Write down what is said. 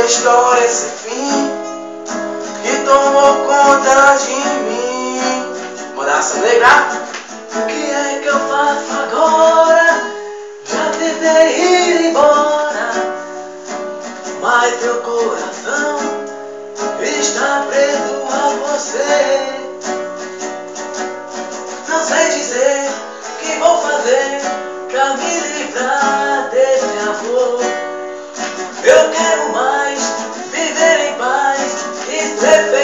história sem fim que tomou conta de mim. Moderação negra. O que é que eu faço agora? Já tentei ir embora, mas meu coração está preso a você. Não sei dizer o que vou fazer pra me livrar desse amor. Eu quero mais viver em paz e ser feliz.